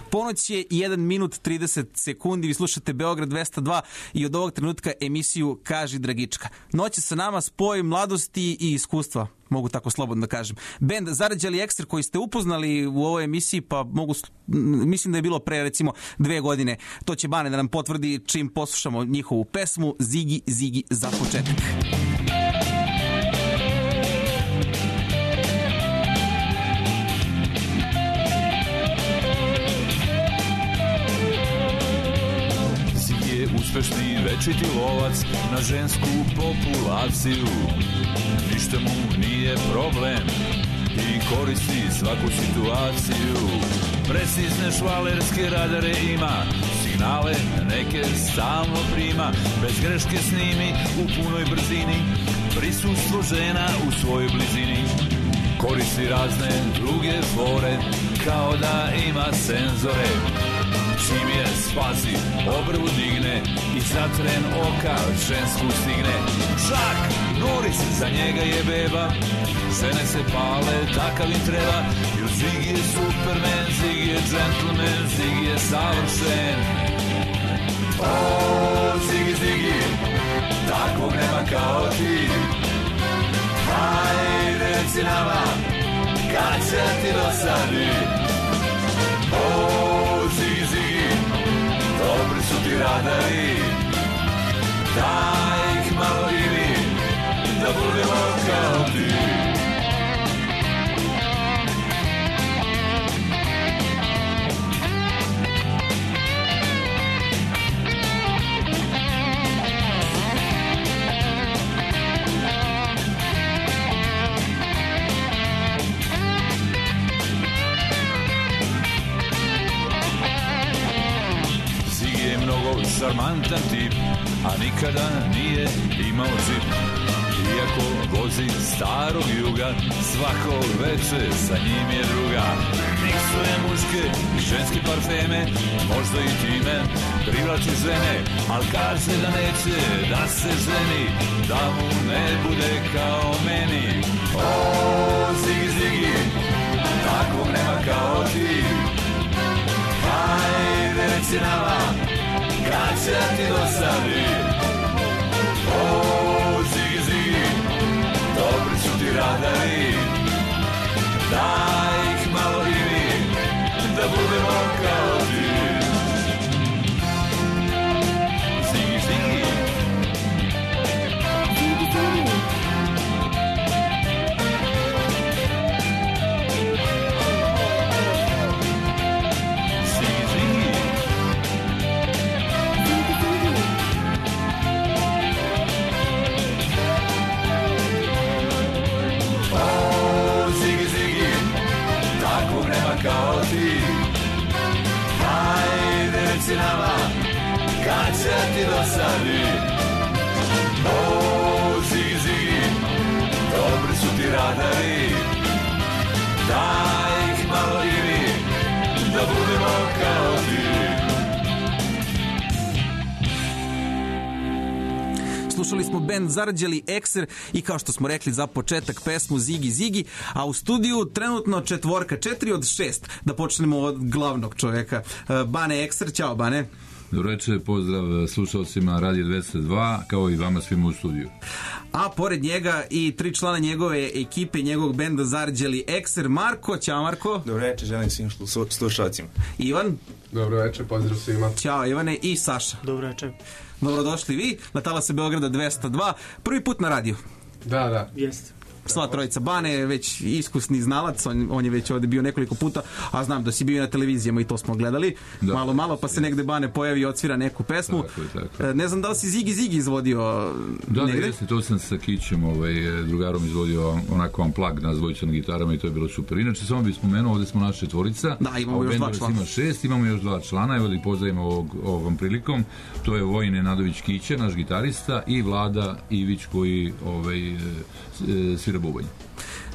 Ponoć je 1 minut 30 sekundi, vi slušate Beograd 202 i od ovog trenutka emisiju Kaži Dragička. Noć je sa nama spoj mladosti i iskustva, mogu tako slobodno da kažem. Bend Zarđali Ekser koji ste upoznali u ovoj emisiji, pa mislim da je bilo pre recimo 2 godine. To će Bane da nam potvrdi čim poslušamo njihovu pesmu Zigi, Zigi za početak. Uspešni večiti lovac na žensku populaciju, ništa mu nije problem i koristi svaku situaciju. Precizne švalerske radare ima, signale neke stalno prima, bez greške snimi u punoj brzini prisustvo žena u svojoj blizini. Koristi razne druge fore kao da ima senzore. Čim je spasi, obrvu digne i za tren oka žensku stigne. Čak, Noris za njega je beba, žene se pale, takav im treba. Jer Zigi je superman, Zigi je gentleman, Zigi je savršen. O, Zigi, Zigi, takvog nema kao ti. Hajde, reci nama, kad će ti dosadi. O, Zigi, Zigi, dobri su ti radari, daj ih malo i mi, da budemo kao ti. Šarmantan tip, a nikada nije imao džip. Iako vozi starog juga, svako veče sa njim je druga. Miksuje muške i ženske parfeme, možda i time privlači žene, al kaže da neće da se ženi, da mu ne bude kao meni. O, Zigi, Zigi, takvog nema kao ti. Hajde, reci nama, kad će ti dosadi. O, Zigi, Zigi, dobri su ti radari, daj ih malo i mi, da budemo kao ti. Zigi, Zigi, Zigi, Zigi. Kao ti, hajde reci nama, kad će ti dosadi. O, Zigi, Zigi, dobri su ti radari, daj ih malo i mi, da budemo kao ti. Slušali smo bend Zarđali Ekser i kao što smo rekli za početak pesmu Zigi Zigi, a u studiju trenutno četvorka, 4 od 6, da počnemo od glavnog čovjeka. Bane Ekser, ćao Bane. Dobro večer, pozdrav slušalcima Radio 202, kao i vama svima u studiju. A pored njega i 3 člana njegove ekipe, njegovog benda Zarđali Ekser, Marko, ćao Marko. Dobro večer, želim svim slušalcima. Ivan. Dobro večer, pozdrav svima. Ćao Ivane i Saša. Dobro večer. Dobrodošli vi na talase Beograda 202, prvi put na radiju. Da. Jeste. Sva trojica. Bane je već iskusni znalac, on je već ovdje bio nekoliko puta, a znam da si bio na televizijama i to smo gledali. Da. Malo, pa se negde Bane pojavi i odsvira neku pesmu. Tako. Ne znam da li si Zigi Zigi izvodio negde? Da, jeste, to sam sa Kićem, drugarom izvodio onako unplugged, nas dvojica na gitarama i to je bilo super. Inače, samo bih spomenuo, ovdje smo naša četvorica. Da, imamo još 2 člana. Ima 6, imamo još 2 člana, evo da ih pozdravimo ovom prilikom. To je Vojin Nenadović Kiće, naš gitarista, i Vlada Ivić koji svira bubanj.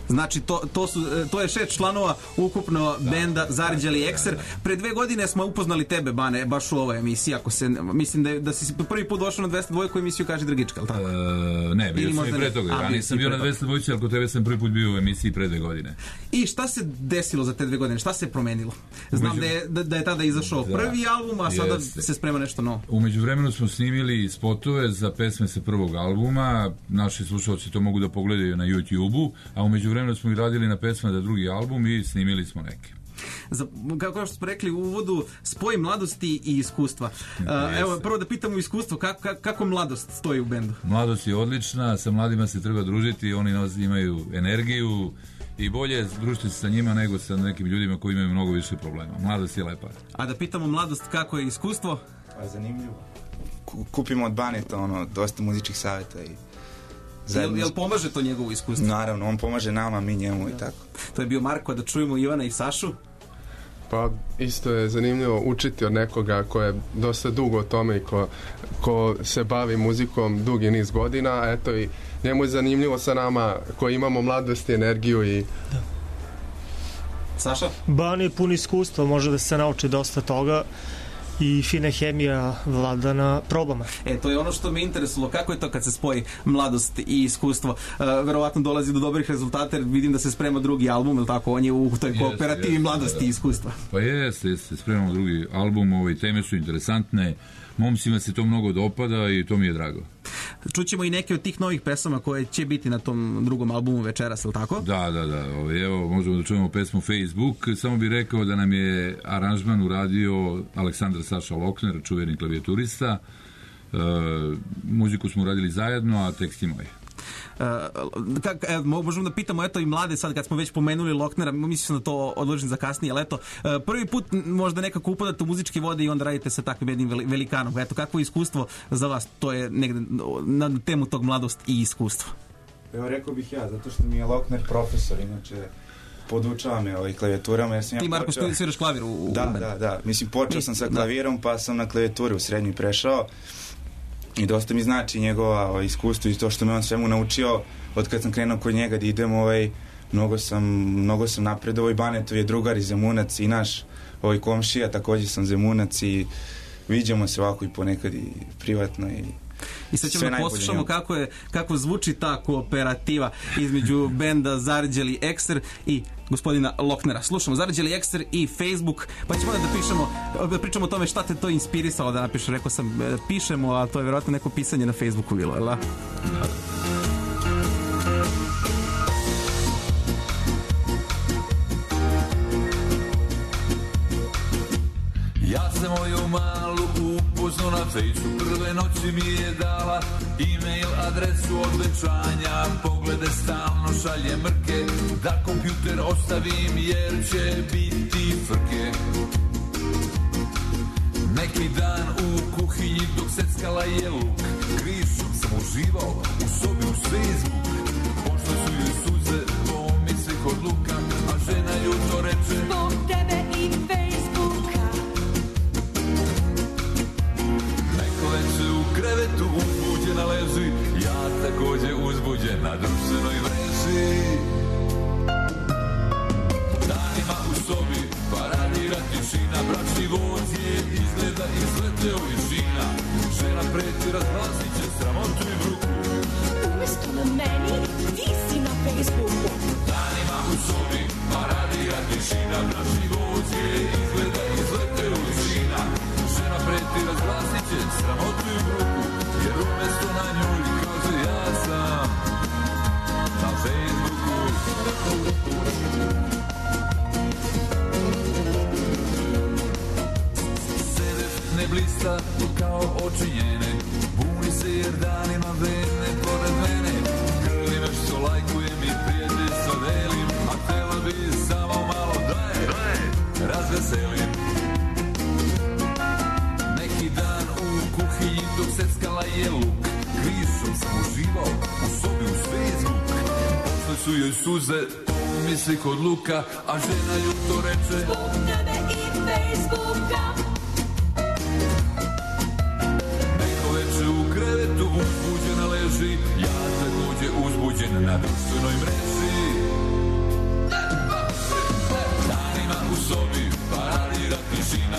Znači, to je 6 članova ukupno benda Zarđali Ekser. Pre 2 godine smo upoznali tebe, Bane, baš u ovoj emisiji. Mislim da si prvi put došao na 202 emisiju Kaži Dragička, ali tako? Ne, bio sam i pre toga. Ja nisam bio na 202, ali kod tebe sam prvi put bio u emisiji pre 2 godine. I šta se desilo za te 2 godine? Šta se promenilo? Znam da je tada izašao prvi album, a sada se sprema nešto novo. U međuvremenu smo snimili spotove za pesme sa prvog albuma. Naši slušalci to mogu da pogledaju na YouTube-u, a u međuvremenu smo i radili na pesme za drugi album i snimili smo neke. Kako što smo rekli u uvodu, spoj mladosti i iskustva. Evo, prvo da pitamo iskustvo, kako mladost stoji u bendu? Mladost je odlična, sa mladima se treba družiti, oni imaju energiju i bolje družiti se sa njima nego sa nekim ljudima koji imaju mnogo više problema. Mladost je lepa. A da pitamo mladost, kako je iskustvo? Pa zanimljivo. Kupimo od Baneta dosta muzičkih savjeta i Jel pomaže to njegovo iskustvo? Naravno, on pomaže nama, mi njemu i tako. To je bio Marko, da čujemo Ivana i Sašu. Pa isto je zanimljivo učiti od nekoga ko je dosta dugo o tome i ko se bavi muzikom dugi niz godina, a eto i njemu je zanimljivo sa nama koji imamo mladost i energiju i... Da. Saša? Bane je pun iskustva, može da se nauči dosta toga i fina hemija vlada na probama. To je ono što me interesovalo, kako je to kad se spoji mladost i iskustvo? Verovatno dolazi do dobrih rezultata, jer vidim da se sprema drugi album, ili tako? On je u toj kooperativi mladosti i iskustva. Pa jeste, spremamo drugi album, teme su interesantne, momcima se to mnogo dopada i to mi je drago. Čućemo i neke od tih novih pesama koje će biti na tom drugom albumu večeras, ili tako? Da. Evo, možemo da čujemo pesmu Facebook. Samo bih rekao da nam je aranžman uradio Aleksandar Saša Lokner, čuveni klavijaturista. Muziku smo uradili zajedno, a tekst je moj. Možemo da pitamo i mlade sad kad smo već pomenuli Loknera, mislim da to odložim za kasnije, ali prvi put možda nekako upadate u muzičke vode i onda radite sa takvim jednim velikanom. Kakvo je iskustvo za vas? To je negde na temu tog mladost i iskustvo. Evo, rekao bih ja, zato što mi je Lokner profesor, inače podučava me klavijaturama. Ti, Marko, sviraš klavir u Da. Mislim, počeo sam sa klavirom, pa sam na klavijaturi u srednjoj prešao. I dosta mi znači njegova iskustvo i to što me on svemu naučio od kad sam krenuo kod njega da idem, mnogo sam napredovao i Banetov je drugar i Zemunac i naš komšija, također sam Zemunac i viđamo se ovako i ponekad i privatno i sad ćemo da poslušamo kako zvuči ta kooperativa između benda Zarđali Ekser i gospodina Loknera. Slušamo Zarđali Ekser i Facebook, pa ćemo da pričamo o tome šta te to inspirisalo da napišeš. Rekao sam pišemo, a to je vjerojatno neko pisanje na Facebooku bilo, jel da? Ja sam moju malu upoznao na fejsu, prve noći mi je dala e-mail adresu obećanja, poglede stalno šalje mrke, da kompjuter ostavim jer će biti frke. Neki dan u kuhinji dok seckala je luk, krišom sam uživao u sobi u Facebook, pošle su joj suze, pomisli kod luka, a žena ju to reče zbog tebe i Facebooka. Veče u krevetu uzbuđena leži, ja takođe uzbuđen na društvenoj mreži. Danima u sobi paradira tišina, bračni voz je izgleda izleteo iz žina. Žena preti, razglasit će sramotu i bruku. Umesto na meni, ti si na Facebooku. Danima u sobi paradira tišina, bračni voz je izgleda izleteo iz žina. Žena preti, razglasit će sramotu i bruku, jer umesto na njoj kaže ja sam na Facebooku. Sede ne blista kao oči njene, buni se jer danima vene pored mene, grli me što lajkujem i prijateljstvo delim, a htela bi samo malo da je razveselim. Dan u kuhinji dok seckala je luk, krišom sam uživao u sobi u Facebook, posle su joj suze, pomisli kod luka, a žena ju to reče zbog tebe i Facebooka. Neko veče u krevetu uzbuđena leži, ja takođe uzbuđen na društvenoj mreži.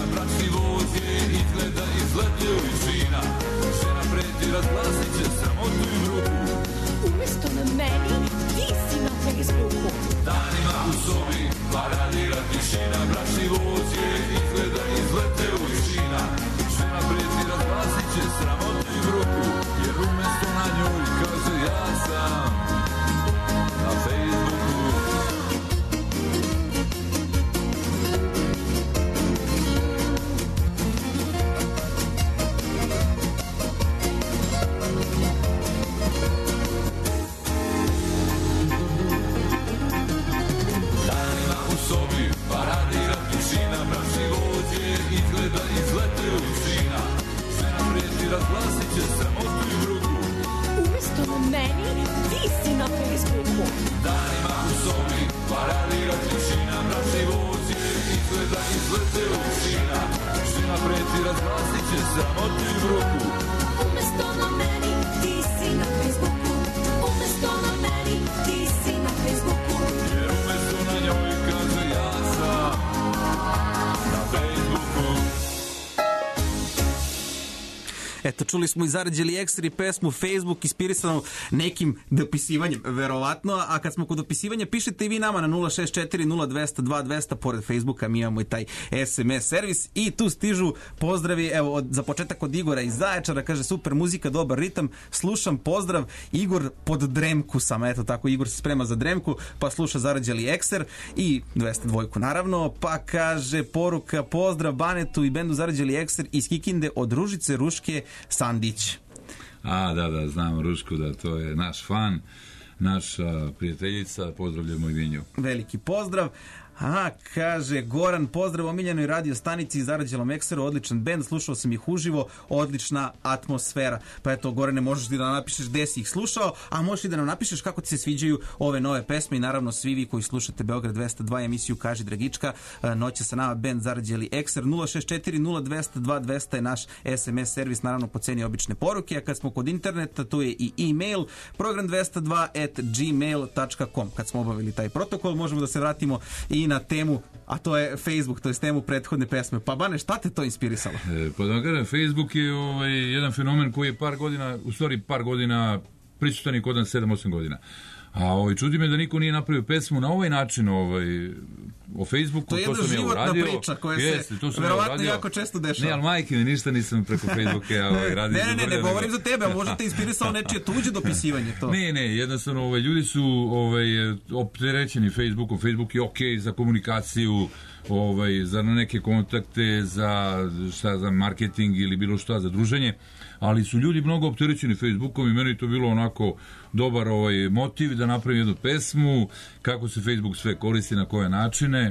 bračni voz je izgleda izletio iz žina. Žena preti, razglasit će sramotu i bruku. Umesto na meni, ti si na Facebooku. Danima u sobi paradira tišina. Bračni voz je izgleda izletio iz žina. Žena preti, razglasit će sramotu i bruku. Jer umesto na njoj kaže ja sam na Facebooku. Danima u sobi paradira tišina. Bračni voz je izgleda izletio iz žina. Žena preti, razglasit će sramotu i bruku. Umesto na meni, ti si na Facebooku. Danima u sobi paradira tišina. Bračni voz je izgleda izletio iz žina. Žena preti, razglasit će sramotu i bruku. Umesto na meni, ti si na Facebooku. Umesto na meni, ti si na Facebooku. Jer umesto na njoj kaže ja sam na Facebooku. Eto, čuli smo i zarađeli ekstra i pesmu Facebook inspirisanu nekim dopisivanjem, verovatno, a kad smo kod dopisivanja, pišite i vi nama na 064 0200 2200, pored Facebooka mi imamo i taj SMS servis i tu stižu pozdravi, evo, za početak od Igora iz Zaječara, kaže super muzika, dobar ritam, slušam, pozdrav, Igor pod Dremku sam, eto tako, Igor se sprema za Dremku, pa sluša zarađeli ekser i 202 naravno, pa kaže poruka, pozdrav Banetu i bendu zarađeli ekser iz Kikinde od Ružice Ruške Sandić. A, da, znam Rušku, da, to je naš fan, naša prijateljica, pozdravljamo i vinju. Veliki pozdrav. A, kaže Goran, pozdrav omiljenoj radio stanici i zarađelom ekseru, odličan bend, slušao sam ih uživo, odlična atmosfera. Pa eto, Gorane, možeš ti da napišeš gde si ih slušao, a možeš i da nam napišeš kako ti se sviđaju ove nove pesme i naravno svi vi koji slušate Beograd 202 emisiju Kaži Dragička, noće sa nama bend zarađeli ekser, 064 0200 2200 je naš SMS servis, naravno po ceni obične poruke, a kad smo kod interneta, tu je i e-mail, program202@gmail.com. Kad smo obavili taj protokol, možemo da se vratimo i na temu, a to je Facebook, to je temu prethodne pesme. Pa Bane, šta te to inspirisalo? Pa da vam kažem, Facebook je jedan fenomen koji je par godina prisutan i kod nas 7-8 godina. A čudi me da niko nije napravio pesmu na ovaj način o Facebooku. To je jedna životna priča koja se verovatno jako često dešava. Ne, ali majke mi, ništa nisam preko Facebooka radio. Ne govorim za tebe, a možda te inspirisao nečije tuđe dopisivanje. To. Ne, jednostavno ljudi su opterećeni Facebookom. Facebook je okej za komunikaciju, za neke kontakte, za marketing ili bilo šta, za druženje, ali su ljudi mnogo opterećeni Facebookom i meni to bilo onako dobar motiv da napravim jednu pesmu, kako se Facebook sve koristi, na koje načine.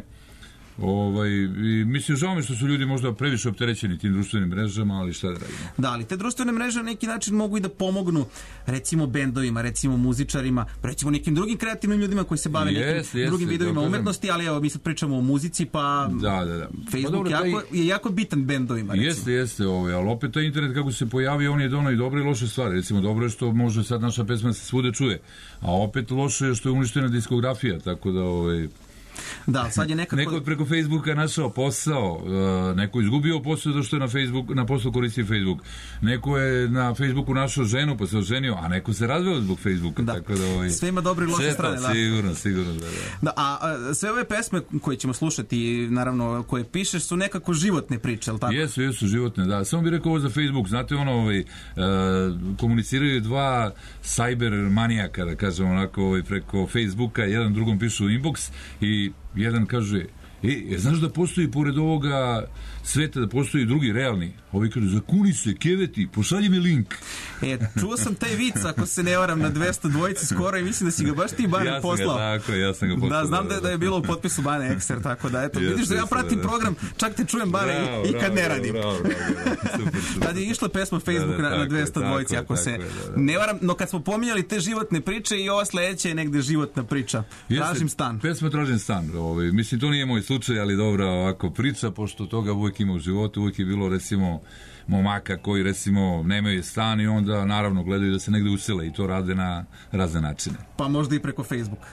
I mislim, žao mi što su ljudi možda previše opterećeni tim društvenim mrežama, ali šta da radimo. Da, ali te društvene mreže na neki način mogu i da pomognu recimo bendovima, recimo muzičarima, recimo nekim drugim kreativnim ljudima koji se bave nekim drugim vidovima umetnosti, ali evo mi sad pričamo o muzici, pa da. Facebook je jako bitan bendovima. Jeste, ali opet taj internet kako se pojavio, on je donao i dobre i loše stvari. Recimo, dobro je što može sad naša pesma se svude čuje, a opet loše je što je uništena diskografija, tako da da, sad je nekako... Neko je preko Facebooka našao posao, neko je izgubio posao zato što je na poslu koristi Facebook. Neko je na Facebooku našao ženu pa se oženio, a neko se razveo zbog Facebooka. Da, tako da, sve ima dobre i loše strane. Sigurno, da. A sve ove pesme koje ćemo slušati, naravno, koje pišeš, su nekako životne priče, ali tako? Jesu životne, da. Samo bih rekao ovo za Facebook, znate komuniciraju dva cyber manijaka, da kažem onako, preko Facebooka, jedan drugom pišu inbox i jedan kaže, znaš da postoji pored ovoga sveta, da postoji drugi realni? Ovi kaže, zakuni se, keveti, pošalji mi link. Čuo sam taj vic, ako se ne varam, na 202 skoro i mislim da si ga baš ti, Bane, poslao. Ja sam ga poslao. Da, znam da je bilo u potpisu Bane Ekser, tako da, eto, vidiš da ja pratim program, čak te čujem, Bane, i kad ne radim. Super. Kad je išla pesma Facebook na 202, ako se ne varam, no kad smo pominjali te životne priče i ova sledeća je negde životna priča. Tražim stan. Pesma Tražim stan. Mislim, to nije moj slučaj, ali dobra ovako priča, pošto toga uvijek ima u životu, uvijek je bilo, recimo, momaka koji, recimo, nemaju stan i onda, naravno, gledaju da se negde usele i to rade na razne načine. Pa možda i preko Facebooka.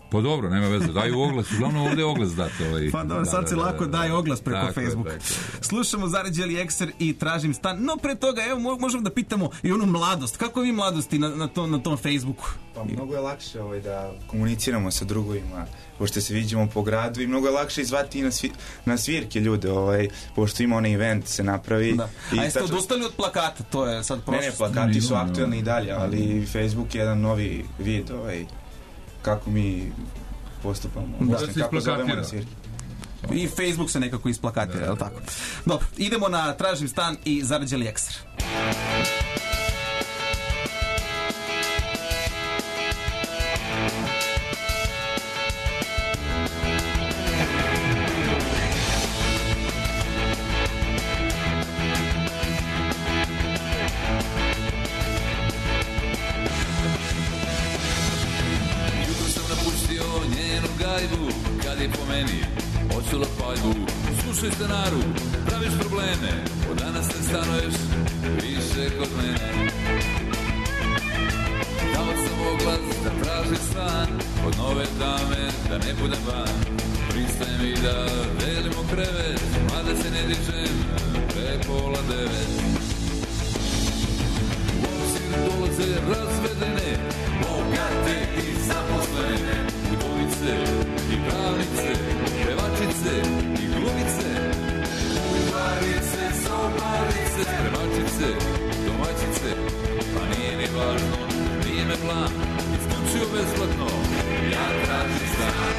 Pa dobro, nema veze, daju oglas, uglavnom ovdje je oglas date. Pa dobro, sad se lako daje oglas preko Tako je, Facebooka. tako je. Slušamo Zarađeli Ekser i Tražim stan. No pre toga, evo, možemo da pitamo i onu mladost. Kako vi mladosti na tom Facebooku? Pa mnogo je lakše da komuniciramo sa drugovima, pošto se viđemo po gradu i mnogo je lakše izvati i na svirke ljude, pošto ima onaj event se napravi. Da. A jeste odustali od plakata? To je sad prošlost. Ne, plakati su aktuelni i dalje, ali Facebook je jedan novi vid, kako mi postupamo, kako zovemo na svirke. I Facebook se nekako isplakatira, je li tako? Dobro, idemo na Tražim stan i Zarađeli Ekser. Kad je po meni očula paljbu, slušaj stanaru, praviš probleme, od danas ne stanuješ više kod mene. Dao sam oglas da traži stan, od nove dame da ne budem van. Pristaje mi da delimo krevet, mada se ne dižem pre 8:30. U obzir dolaze razvedene, bogate i zaposlene, udovice i pravnice, pevačice i glumice, uvarice, sobarice, spremačice, domaćice, pa nije ni važno, nije me plan, isključio besplatno, ja tražim stan.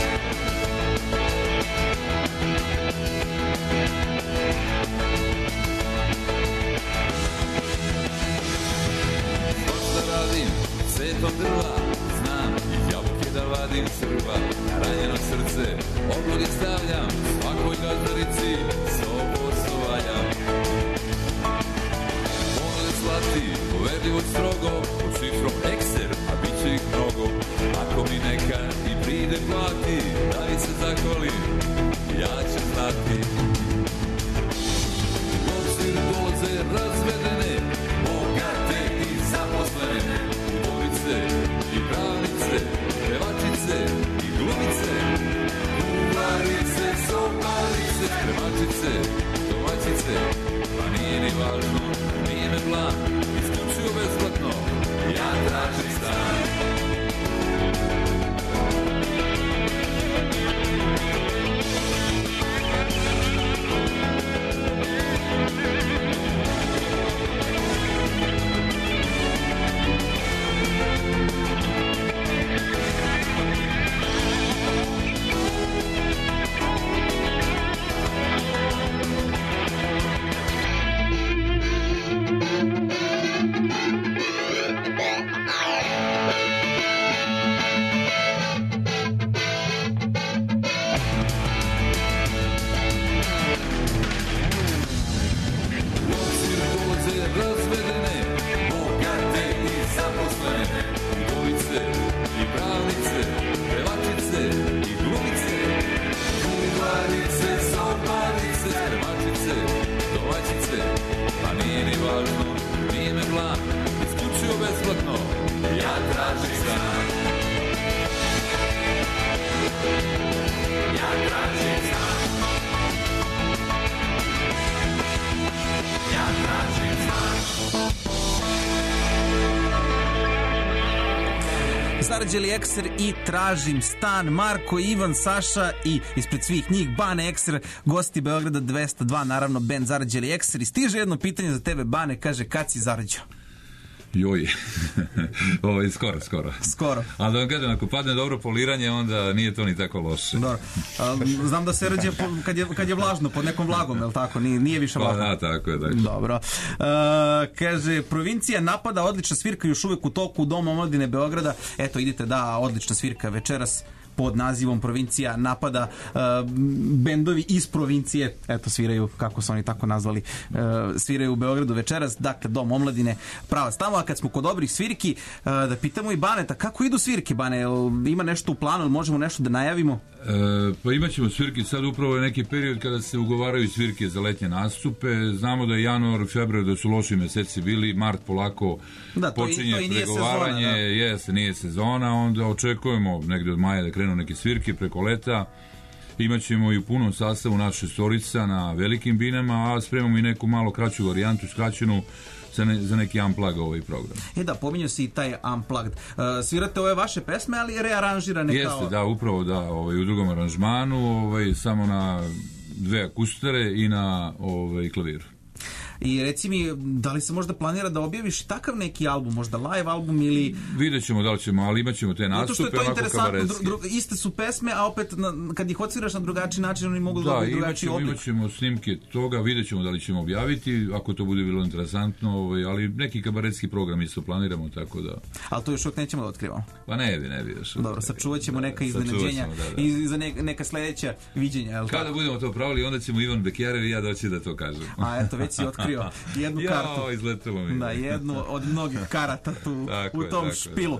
Što šta radim, setom drva, znam i jabuke da vadim srba, na ranjeno srce obloge stavljam, svakoj gazdarici sobo sovaljam. Pogled slati, poverljivo strogo, pod šifrom Ekser, a bit će ih mnogo. Ako mi neka i pride plati, da mi se zahvalim, ja ću znati. U obzir dolaze razvedene, bogate i zaposlene, udovice i pravnice, pevačice i glumice, uvarice, sobarice, spremačice, domaćice, pa nije ni važno, nije me plan, isključio besplatno, ja tražim stan. Zarađeli Ekser i Tražim stan. Marko, Ivan, Saša i ispred svih njih Bane Ekser, gosti Beograda 202, naravno band Zarađeli Ekser. I stiže jedno pitanje za tebe, Bane, kaže, kad si zarađao? Joj, skoro. Ali da vam kažem, ako padne dobro poliranje, onda nije to ni tako loše. Dobro. Znam da se rađe kad je vlažno, pod nekom vlagom, je li tako? Nije više vlažno. Pa da, tako je. Dakle. Dobro. Kaže, provincija napada, odlična svirka, još uvek u toku u Domu omladine Beograda. Eto, idite, da, odlična svirka večeras pod nazivom Provincija napada. Bendovi iz provincije, eto, sviraju, kako su oni tako nazvali, sviraju u Beogradu večeras, dakle, Dom omladine, pravac tamo. A kad smo kod dobrih svirki, da pitamo i Baneta, kako idu svirke, Bane? Ima nešto u planu, ili možemo nešto da najavimo? Pa imat ćemo svirke, sad upravo je neki period kada se ugovaraju svirke za letnje nastupe. Znamo da je januar, februar, da su loši meseci bili, mart polako počinje pregovaranje, jeste, nije sezona, onda očekujemo negde od maja da krenu neke svirke preko leta. Imaćemo i u punom sastavu naša šestorica na velikim binama, a spremamo i neku malo kraću varijantu, skraćenu, za neki unplug ovaj program. Da, pominjao si i taj unplugged. Svirate ove vaše pesme, ali rearanžirane kao... Jeste, da, upravo da, u drugom aranžmanu, samo na 2 akustare i na klaviru. I reci mi, da li se možda planira da objaviš takav neki album, možda live album ili... Vidjet ćemo da li ćemo, ali imat ćemo te nastupe onako kabaretske. Iste su pesme, a opet kad ih odsviraš na drugačiji način, oni mogu da dobiti drugačiji oblik. Imat ćemo snimke toga, vidjet ćemo da li ćemo objaviti, ako to bude bilo interesantno, ali neki kabaretski program isto planiramo, tako da... Ali to još uvijek nećemo da otkrivamo. Pa ne bi još. Dobro, sačuvat ćemo neka iznenađenja i za neka sledeća viđenja. Kada budemo to pravili, onda ćemo Ivan Bekerer i ja doći da to kažem. A eto, već si otkrio jednu kartu. Izletelo mi. Da, jednu od mnogih karata tu u tom špilu.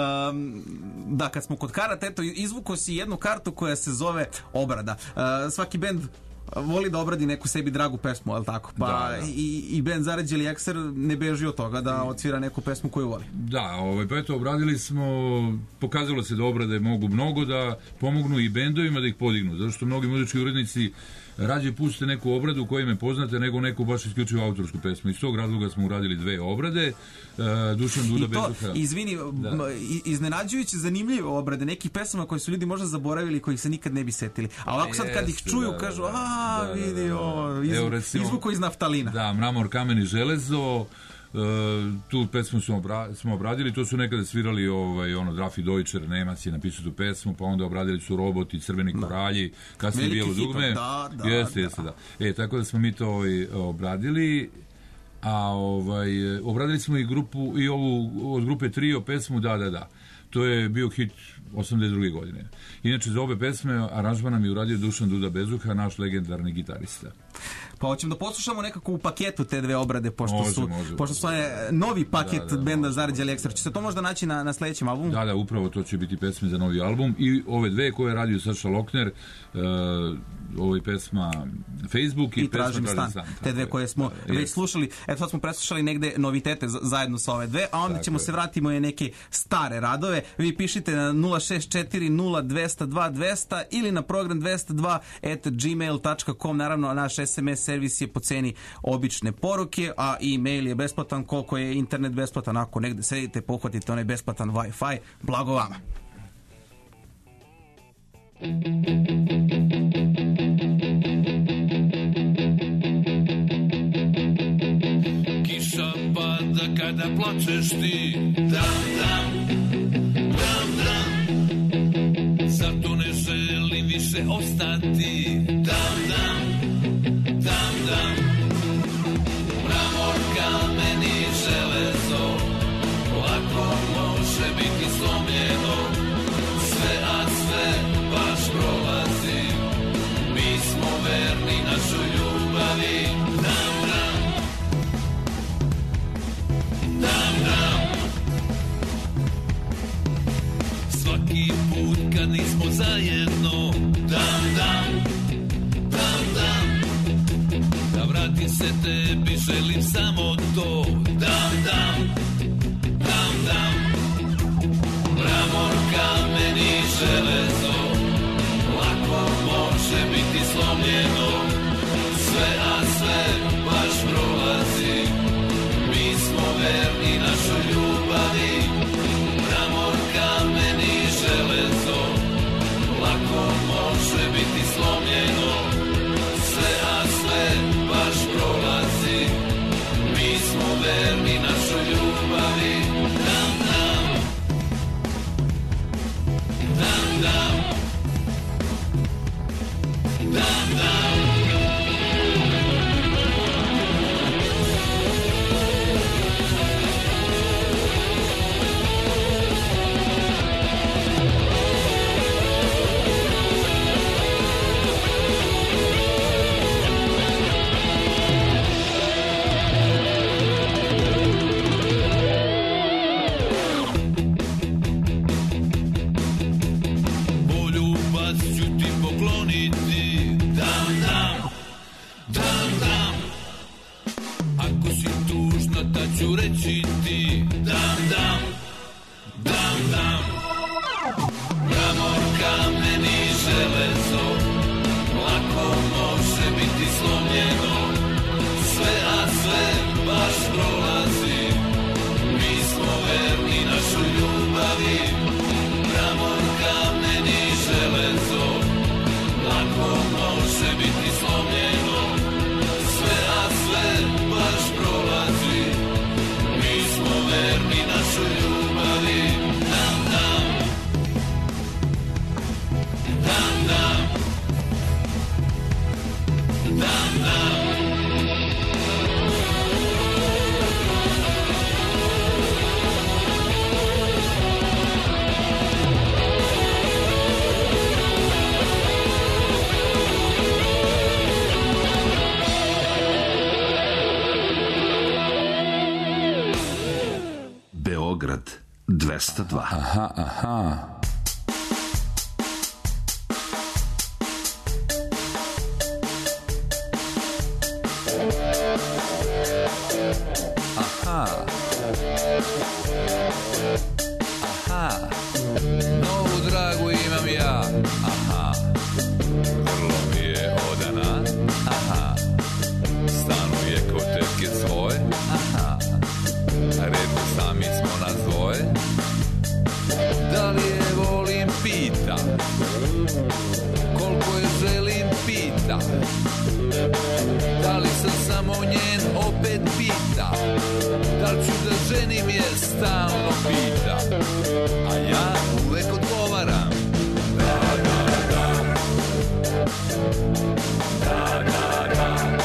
Da, kad smo kod karata, eto, izvukao si jednu kartu koja se zove Obrada. Svaki bend voli da obradi neku sebi dragu pesmu, ali tako? Pa da. I bend Zaređeli Ekser ne beži od toga da odsvira neku pesmu koju voli. Da, pa eto, obradili smo, pokazalo se da obrade mogu mnogo da pomognu i bendovima da ih podignu, zato što mnogi muzički urednici rađe puste neku obradu koju me poznate nego neku baš isključivo autorsku pesmu. Iz tog razloga smo uradili 2 obrade. Dušan Duda Bezuha. Izvini, iznenađujuće zanimljive obrade nekih pesama koje su ljudi možda zaboravili, kojih se nikad ne bi setili. A ovako sad kad ih čuju kažu, vidi ovo, izvuko iz naftalina. Da, Mramor, kamen i železo. Tu pesmu smo obradili, to su nekada svirali Drafi Deutscher, Nemac je napisao tu pesmu, pa onda obradili su Roboti, Crveni koralji, kasnije Bijelo dugme. Jeste. Tako da smo mi to obradili, a obradili smo i grupu, i ovu od grupe Trio pesmu Da. To je bio hit 82. godine. Inače, za obe pesme aranžman nam je uradio Dušan Duda Bezuha, naš legendarni gitarista. Pa hoćemo da poslušamo nekako u paketu te 2 obrade, pošto su novi paket benda Zaređeli Ekser. Će se to možda naći na sledećem albumu? Da, upravo to će biti pesme za novi album. I ove 2 koje je radio Saša Lokner, pesma Facebook i Tražim stan. Te 2 koje smo već slušali. Eto, sad smo preslušali negde novitete zajedno sa ove 2, a onda ćemo se vratimo i neke stare radove. Vi pišite na 0640202 ili na program 202@gmail.com. Naravno, naš SMS servis je po ceni obične poruke, a e-mail je besplatan koliko je internet besplatan. Ako negde sedite, pohvatite onaj besplatan Wi-Fi. Blago vama. Kiša pada kada plačeš ti, dam, zato ne želim više ostati, dam, mramor, kamen i železo, lako može biti slomljeno, sve baš prolazi, mi smo verni našoj ljubavi, dam, svaki put kad nismo zajedno, dam, da vratim se tebi, želim samo to, dam, mramor, kamen i železo, lako može biti slomljeno, sve baš prolazi, mi smo verni našoj ljubavi, mramor, kamen i železo, lako može biti slomljeno, sve baš prolazi, mi smo verni našoj ljubavi, dam, dam, dam, dam, dam. ću reći ti dam, dam, dam, dam. Mramor, kamen i železo, lako može biti slomljeno. Sve, a sve baš prolazi, mi smo verni našoj ljubavi. Mramor, kamen i železo, lako može biti slomljeno. Sve, a sve baš prolazi, mi smo verni našoj ljubavi. Dam, dam, dam, dam, dam, dam. Beograd 202. Aha, aha. Aha. Aha. Novu dragu imam ja. Aha. Vrlo mi je odana. Aha. Stanuje kod tetke svoje. Aha. Redno sami smo nas dvoje. Da li je volim pita, koliko je želim pita. Da li sam samo njen opet pita. Da li ću da ženim je stalno pita. A ja uvek odgovaram da, da, da. Da, da, da.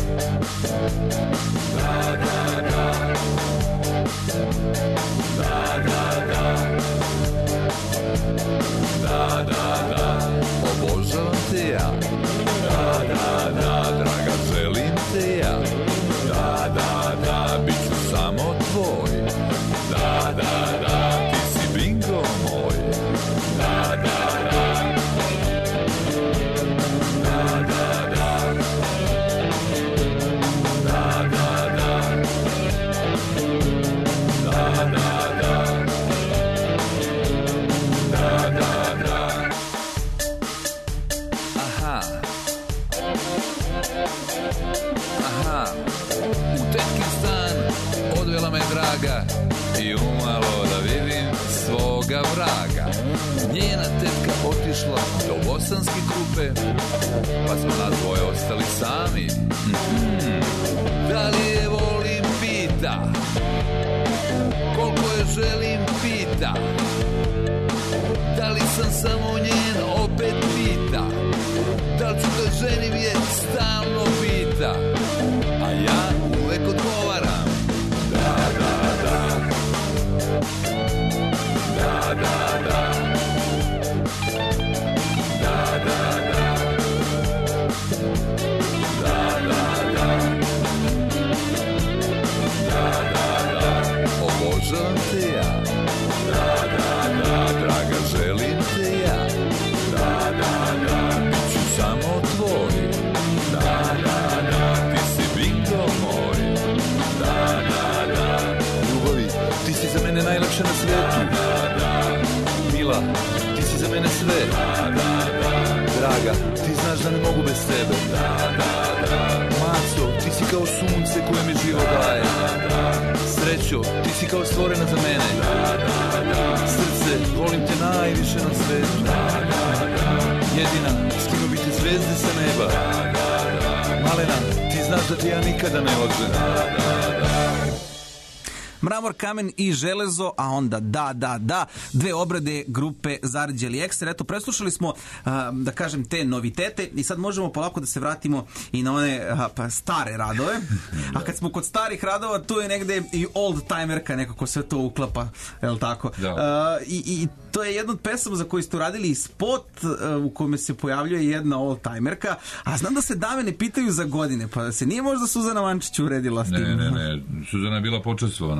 Da, da, da. Da, da, da. Da, da, da. Obožavam te ja. Da, da, da. Draga, želim te ja. Da, da, da. Bit ću samo tvoj. Da, da, da. Ti si bingo moj. Da, da, da. Da, da, da. Da, da, da. Da, da, da. Da, da, da. Aha. Aha. U tetkin stan odvela me draga i umalo da vidim svoga vraga. Njena tetka otišla do Bosanske Krupe, pa smo nas dvoje ostali sami. Da li je volim pita, koliko je želim pita. Da li sam samo njen opet pita. Da li ću da ženim je stalno pita. A ja uvek odgovaram da, da, da. Da, da, da. Da, da, da. Da, da, da. Da, da, da. Obožavam te ja. Da, da, da. Draga, želim te ja. Da, da, da. Bit ću samo tvoj. Da, da, da. Ti si bingo moj. Da, da, da. Ljubavi, ti si za mene najlepša na svijetu. Da, da. Mila, ti si za mene sve. Da, da, da. Draga, ti znaš da ne mogu bez tebe. Da, da, da. Maco, ti si kao sunce koje mi život daje. Da, da. Srećo, ti si kao stvorena za mene. Da, da, da. Srce, volim te najviše na svetu. Da, da, da. Jedina, skinuti zvezde sa neba. Da, da, da. Malena, ti znaš da ti ja nikada ne odžem. Da, da, da. Mramor, kamen i železo, a onda da, dve obrade grupe Zarđeli Ekstra. Eto, preslušali smo, da kažem, te novitete i sad možemo polako da se vratimo i na one stare radove. A kad smo kod starih radova, tu je negde i old timerka, nekako sve to uklapa, je li tako? Da. I to je jedna od pesama za koju ste uradili spot u kome se pojavljuje jedna old timerka, a znam da se dame ne pitaju za godine, pa da se nije možda Suzana Mančić uredila s tim. Ne, Suzana je bila počastvovana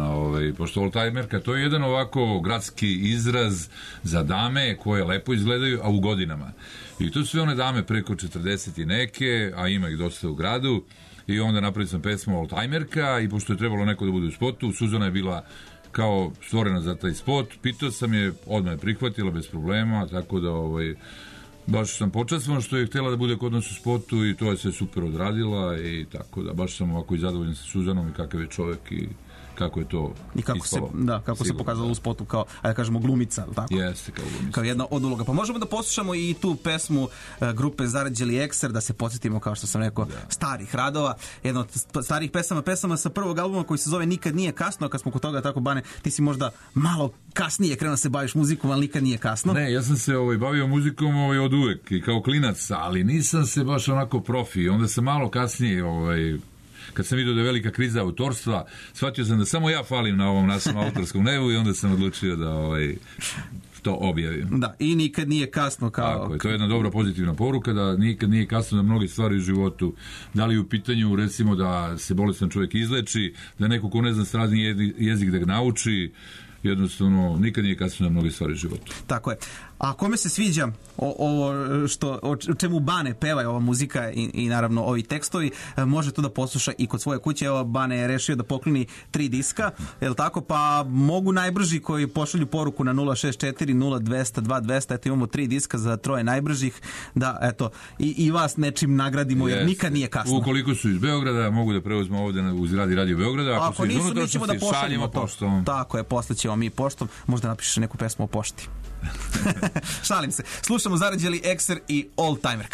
pošto oldtimerka, to je jedan ovako gradski izraz za dame koje lepo izgledaju, a u godinama. I to su sve one dame preko 40 i neke, a ima ih dosta u gradu, i onda napravio sam pesmu oldtimerka, i pošto je trebalo neko da bude u spotu, Suzana je bila kao stvorena za taj spot, pitao sam je, odmah je prihvatila bez problema, tako da baš sam počastvan što je htjela da bude kod nas u spotu i to je sve super odradila i tako da baš sam ovako i zadovoljan sa Suzanom i kakav je čovjek i kako je to i kako ispalo. Kako se pokazalo u spotu kao, ajde kažemo, glumica, tako? Jeste, kao glumica. Kao jedna od uloga. Pa možemo da poslušamo i tu pesmu grupe Zarađeli Ekser, da se podsjetimo, kao što sam rekao, starih radova. Jedna od starih pesama sa prvog albuma koji se zove Nikad nije kasno. Kad smo kod toga, tako, Bane, ti si možda malo kasnije krenuo se baviš muzikom, ali nikad nije kasno. Ne, ja sam se bavio muzikom od uvek i kao klinac, ali nisam se baš onako profi. Onda sam malo kasnije kad sam vidio da je velika kriza autorstva, shvatio sam da samo ja falim na ovom našem autorskom nebu i onda sam odlučio da to objavim. Da, i nikad nije kasno. Tako je, to je jedna dobra pozitivna poruka, da nikad nije kasno da mnoge stvari u životu, da li u pitanju recimo da se bolestan čovjek izleči, da neko ko ne zna strazni jezik da ga nauči, jednostavno nikad nije kasno da mnoge stvari u životu. Tako je. A kome se sviđa ovo o čemu Bane peva, ova muzika i naravno ovi tekstovi, može to da posluša i kod svoje kuće. Evo, Bane je rešio da pokloni 3 diska, je li tako? Pa mogu najbrži koji pošalju poruku na 064 0200 2200, eto imamo 3 diska za 3 najbržih, da eto i vas nečim nagradimo, jer nikad nije kasno. Ukoliko su iz Beograda, mogu da preuzmu ovde u zgradi Radio Beograda, ako su iz unutrašnjosti, šaljemo poštom. Tako je, poslaćemo mi poštom, možda napišeš neku pesmu o pošti. Šalim se. Slušamo Zarađeli Ekser i Oldtimerka.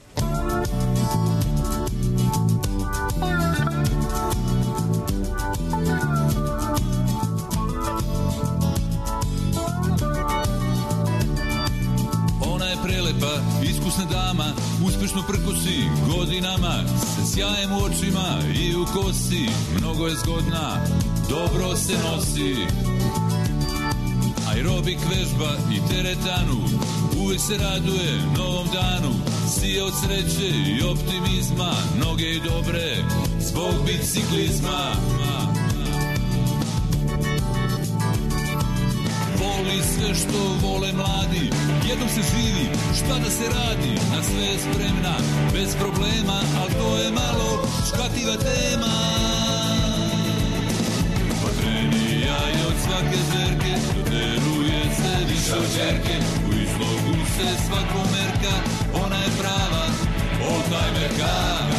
Ona je prelepa, iskusna dama, uspešno prkosi godinama, sa sjajem u očima i u kosi, mnogo je zgodna, dobro se nosi. Aerobik vežba i teretanu, uvek se raduje novom danu, sije od sreće i optimizma, noge i dobre zbog biciklizma. Voli sve što vole mladi, jednom se živi, šta da se radi, na sve je spremna, bez problema, al to je malo škativa tema. Patrenija je od svake zverke, doteruje se više od čerke, u izlogu se svako merka, ona je prava oldtimerka.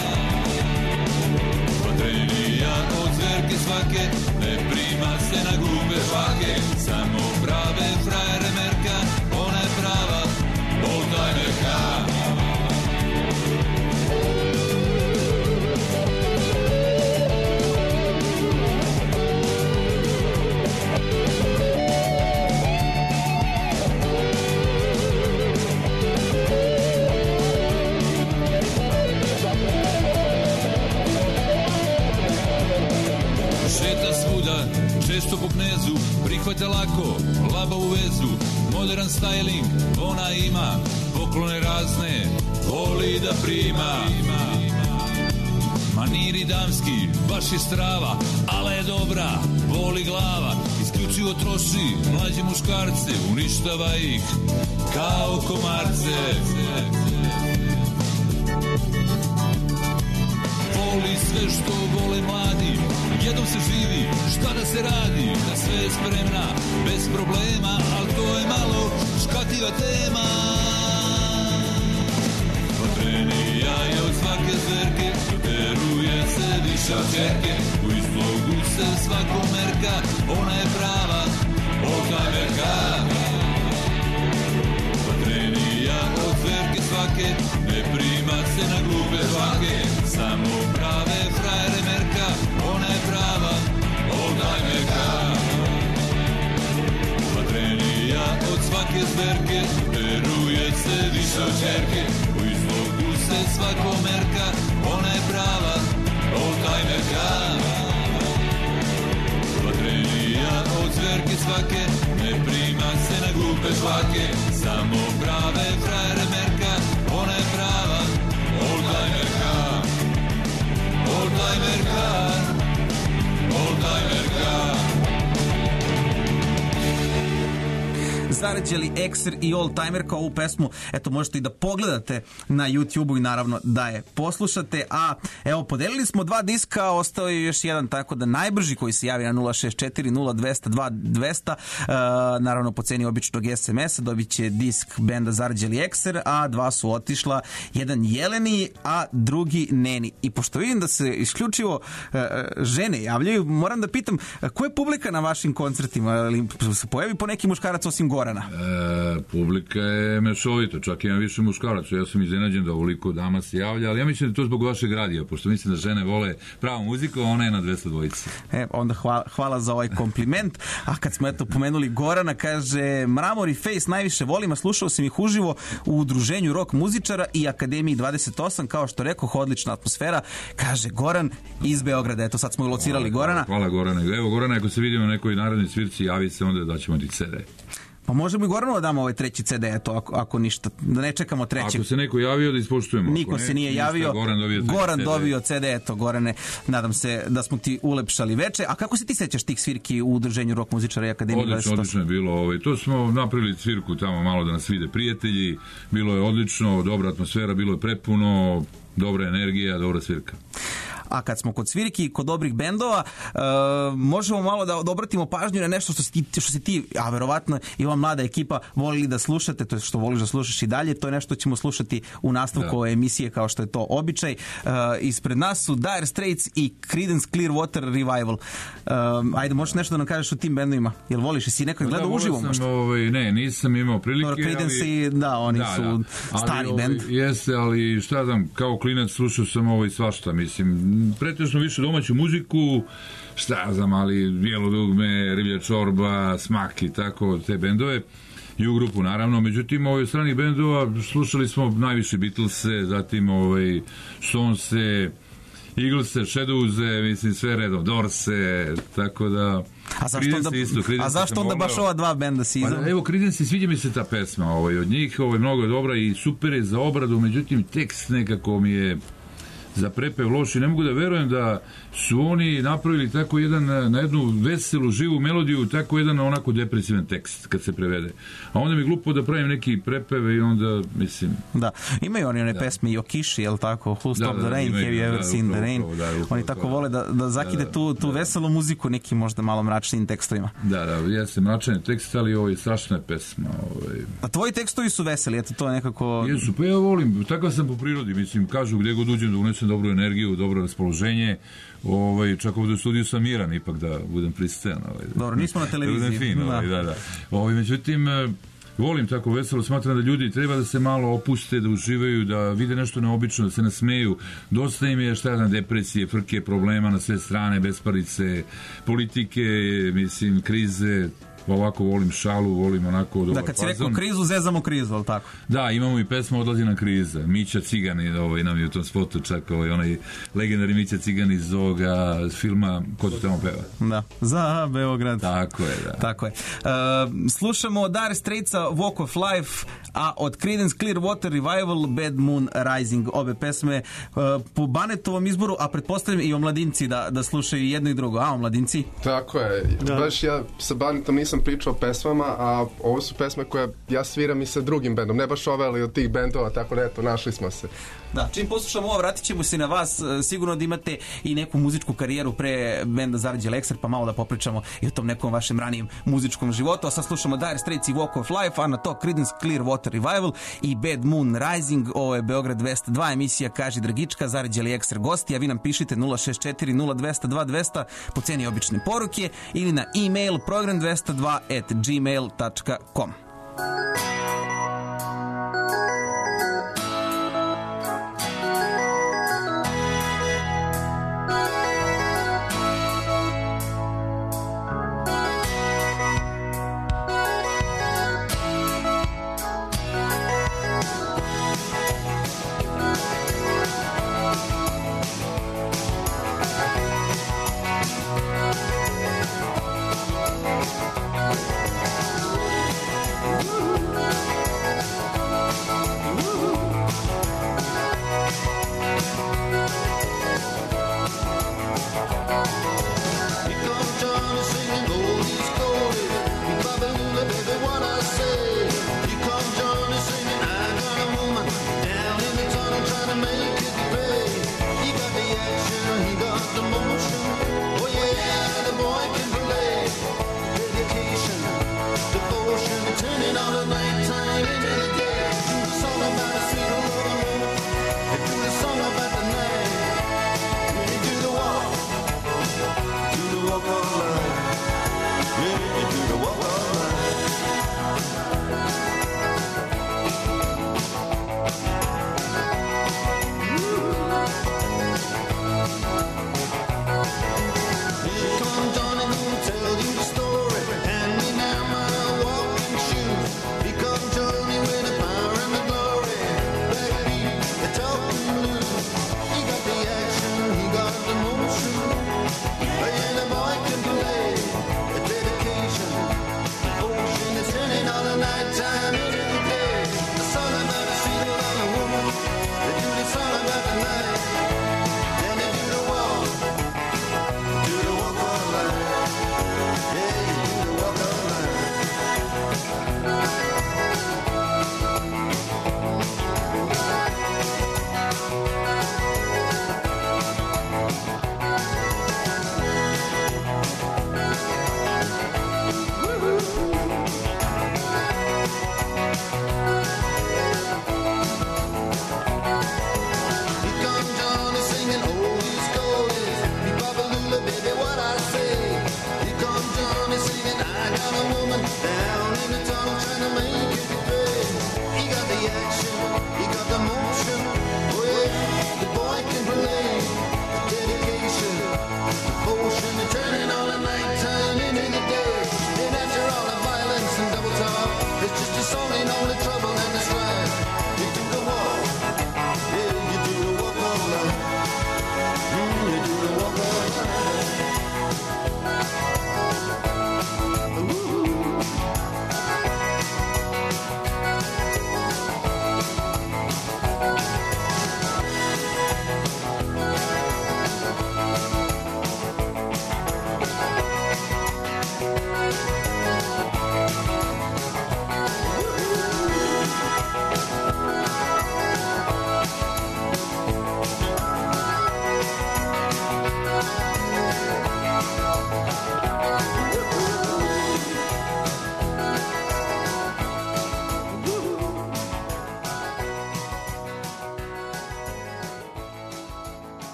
Patrenija od zverke svake, ne prima se na glupe žvake, samo prave frajere merka, ona je prava oldtimerka. Šeta svuda, često po knezu, prihvata lako, laba u vezu, modern styling, ona ima, poklone razne, voli da prima. Maniri damski, baš je strava, ala je dobra, boli glava, isključivo troši mlađe muškarce, uništava ih kao komarce. Voli sve što vole mladi, jednom se živi, šta da se radi, na sve je spremna, bez problema, al to je malo škativa tema. Patrenija je od svake zverke, doteruje se više od čerke, u izlogu se svako merka, ona je prava oldtimerka. Patrenija od zverke svake, ne prima se na glupe žvake, samo prave frajere merka, ona je prava oldtimerka. Patrenija od svake zverke, doteruje se više od čerke, u izlogu se svako merka, ona je prava oldtimerka. Patrenija od zverke svake, ne prima se na glupe žvake, samo prave frajere merka, ona je prava oldtimerka. Oldtimerka, oldtimerka. Zarđeli, Ekser i All Timer. Kao ovu pesmu, eto, možete i da pogledate na YouTube-u i naravno da je poslušate. A evo, podelili smo 2 diska, ostao je još jedan, tako da najbrži koji se javi na 064 0202 200, naravno po ceni običnog SMS-a, dobit će disk benda Zarđeli, Ekser, a 2 su otišla, jedan Jeleni, a drugi Neni. I pošto vidim da se isključivo žene javljaju, moram da pitam, ko je publika na vašim koncertima? Ali se pojavi po neki muškarac osim Gorana? Publika je mešovita, čak ima više muškaraca. Ja sam iznenađen da ovoliko dama se javlja, ali ja mislim da je to zbog vašeg radija, pošto mislim da žene vole pravu muziku, a ona je na 202. Onda hvala za ovaj kompliment. A kad smo eto pomenuli Gorana, kaže Mramor i Face najviše volim, a slušao sam ih uživo u udruženju rock muzičara i Akademiji 28, kao što rekao, odlična atmosfera, kaže Goran iz Beograda. Eto, sad smo i locirali Gorana. Hvala Gorane. Evo Gorane, ako se vidimo na nekoj narodnoj svirci, javi se, onda daćemo ti CD. Pa možemo i Goranu da damo ovaj treći CD, eto, ako ništa, da ne čekamo treći. Ako se neko javio, da ispoštujemo. Niko se nije javio. Goran dobio CD, eto, Gorane, nadam se da smo ti ulepšali veče. A kako se ti sećaš tih svirki u udruženju rock muzičara i Akademije 28? Odlično je bilo. To smo napravili svirku tamo malo da nas vide prijatelji. Bilo je odlično, dobra atmosfera, bilo je prepuno, dobra energija, dobra svirka. A kad smo kod svirki i kod dobrih bendova, možemo malo da obratimo pažnju na nešto što si ti, a verovatno i ova mlada ekipa, volili da slušate, to je što voliš da slušaš i dalje, to je nešto ćemo slušati u nastavku ove emisije, kao što je to običaj. Ispred nas su Dire Straits i Creedence Clearwater Revival. Ajde, možeš nešto da nam kažeš o tim bendovima? Jel voliš? Jesi nekad gledao uživo možda? Ne, nisam imao prilike. Creedence, da, oni su stari bend. Jeste, ali šta znam, kao klinac slušao sam ovo i svašta, mislim, pretežno više domaću muziku, šta znam, ali Bijelo dugme, Riblja čorba, Smak i tako, te bendove, i u grupu naravno. Međutim, stranih bendova slušali smo najviše Beatlese, zatim Stonese, Eaglese, Shadowse, mislim sve redom, Dorse, tako da... A zašto onda baš ova 2 benda si izdao? Evo, Creedence, sviđa mi se ta pesma od njih, mnogo je dobra i super je za obradu, međutim, tekst nekako mi je za prepev loš i ne mogu da verujem da su oni napravili tako na jednu veselu, živu melodiju, tako jedan onako depresivan tekst kad se prevede. A onda mi je glupo da pravim neki prepeve i onda, mislim... Da, imaju oni one pesme i o kiši, jel tako? Who Stopped the Rain, Have You Ever Seen the Rain? Oni tako vole da zakide tu veselu muziku nekim možda malo mračnim tekstovima. Da, jeste mračan tekst, ali ovo je strašna pesma. A tvoji tekstovi su veseli, eto to nekako... Jesu, pa ja volim, takav sam po prirodi, mislim, kažu gdje god uđem da unesem dobru energiju, dobro raspoloženje, čak ovdje u studiju sam miran ipak da budem pristojan. Dobro, nismo na televiziji. Fino, da. Međutim, volim tako veselo, smatram da ljudi treba da se malo opuste, da uživaju, da vide nešto neobično, da se nasmeju. Dosta im je depresije, frke, problema na sve strane, besparice, politike, mislim, krize. Ovako volim šalu, volim onako dobar fazon. Da, kad si rekao krizu, zezamo krizu, ali tako? Da, imamo i pesmu Odlazi na kriza. Mića Cigani, nam je u tom spotu čak onaj legendarni Mića Cigani iz ovoga filma Ko to tamo peva. Da, za Beograd. Tako je, da. Tako je. Slušamo od Dire Straitsa Walk of Life, a od Creedence Clearwater Revival Bad Moon Rising. Obe pesme po Banetovom izboru, a pretpostavljam i omladinci da slušaju jedno i drugo. A, omladinci? Tako je. Da. Baš ja sa Banetom nisam pričao o pesmama, a ovo su pesme koje ja sviram i sa drugim bendom, ne baš ove, ali od tih bendova, tako da eto, našli smo se. Da, čim poslušamo ovo, vratit ćemo se na vas, sigurno da imate i neku muzičku karijeru pre benda Zarđeli, Ekser, pa malo da popričamo i o tom nekom vašem ranijem muzičkom životu. A sad slušamo Dire Straits i Walk of Life, a na to Creedence Clearwater Revival i Bad Moon Rising. Ovo je Beograd 202, emisija Kaži Dragička, Zarđeli, Ekser gosti, a vi nam pišite 064 0202 200 po ceni obične poruke ili na e-mail program202@gmail.com. Ooh.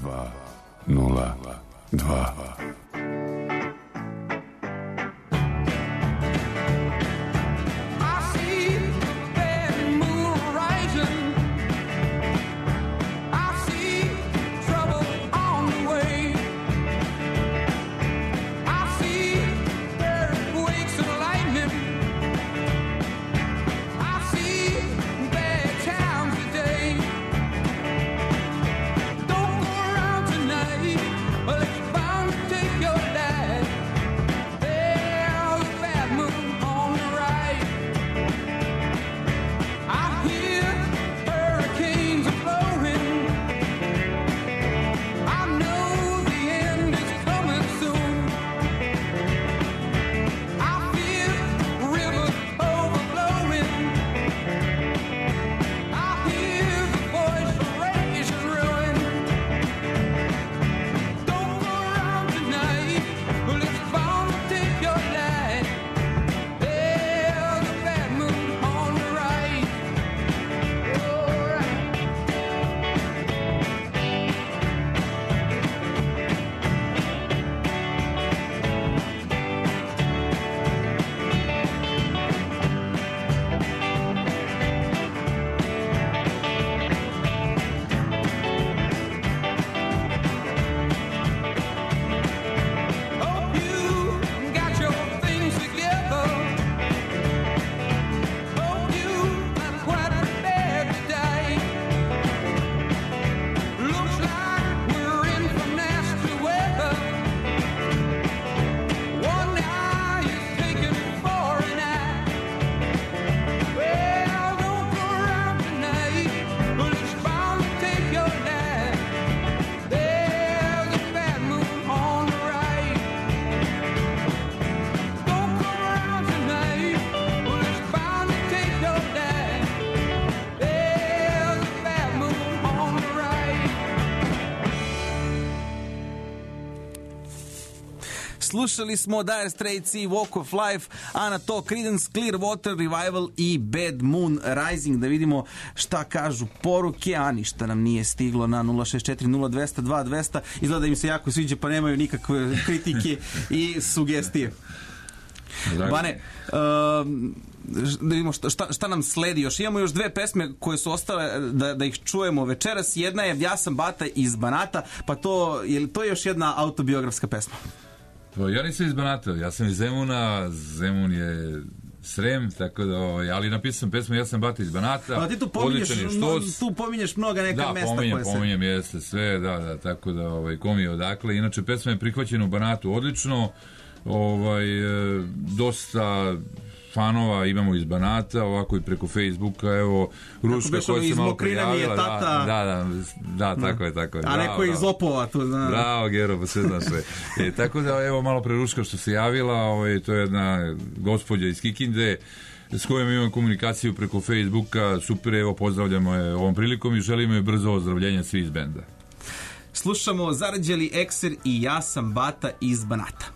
202. Slušali smo Dire Straits i Walk of Life, a na to Creedence Clearwater Revival i Bad Moon Rising. Da vidimo šta kažu poruke, a ništa nam nije stiglo na 064 0200 200. Izgleda im se jako sviđa, pa nemaju nikakve kritike i sugestije. Bane, da vidimo šta nam sledi još. Imamo još dve pesme koje su ostale da ih čujemo večeras. Jedna je Ja sam Bata iz Banata, pa to je još jedna autobiografska pesma. Ja nisam iz Banata, ja sam iz Zemuna, Zemun je Srem, tako da, ali napisam pesmu Ja sam Bata iz Banata. A ti tu pominješ mnoga neka mesta koje se... Pominjem, jeste sve, da, tako da, kom je odakle. Inače, pesma je prihvaćena u Banatu odlično, dosta fanova imamo iz Banata, ovako i preko Facebooka, evo, Ruška koja se malo prijavila. Da, tako je. A neko iz Opova tu zna. Bravo, Gero, pa sve znaš sve. Tako da, evo, malo pre Ruška što se javila, to je jedna gospođa iz Kikinde, s kojom imam komunikaciju preko Facebooka, super, evo, pozdravljamo je ovom prilikom i želimo je brzo ozdravljenja svi iz benda. Slušamo Zarađeli Ekser i Ja sam Bata iz Banata.